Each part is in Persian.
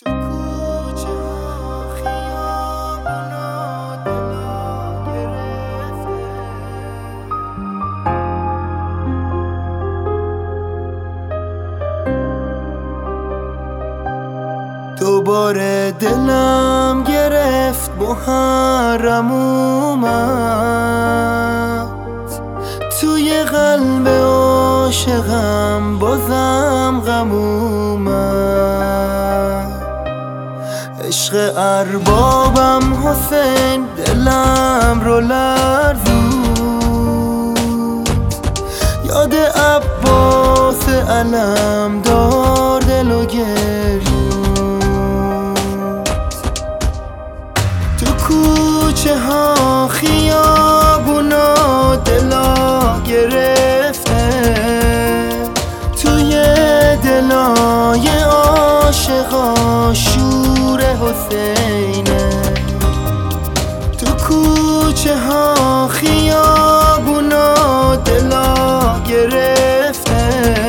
تو کوچه ها خیابونا دلا گرفته، دوباره دلم گرفت محرم اومد توی قلب عاشقم بازم غم اومد. عشق اربابم حسین دلم رو لرزون، یاد عباس علم دار دل و گریون. تو کوچه ها خیابونا دلا گرفته، توی دلای عاشقا شور حسینه. تو کوچه ها خیابونا دلا گرفته،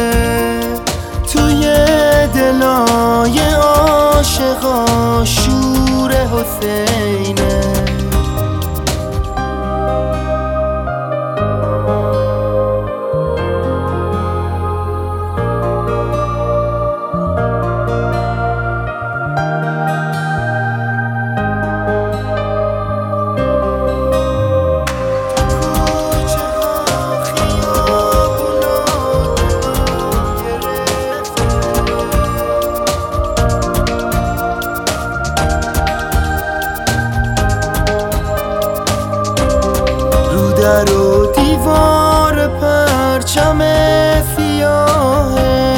توی دلای عاشقا شور حسینه. در و دیوار پرچم سیاهه،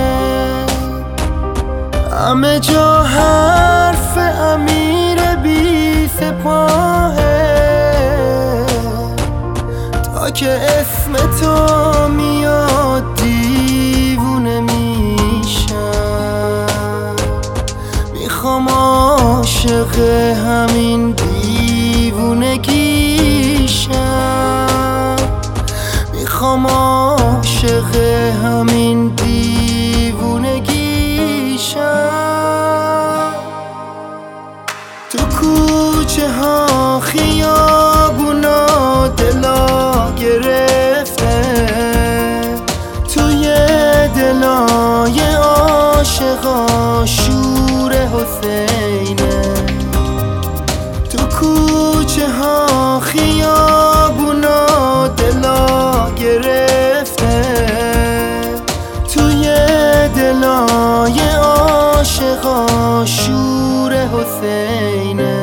همه جا حرف امیر بی سپاهه. تا که اسم تو میاد دیوونه میشم، میخوام عاشق همین دیوونگیشم، میخوام عاشق همین دیوونگیشم. تو کوچه ها خیابونا دلا گرفته، توی دلای عاشقا شور حسینه. تو کوچه ها خیابونا دلا گرفته، توی دلای عاشقا شور حسینه.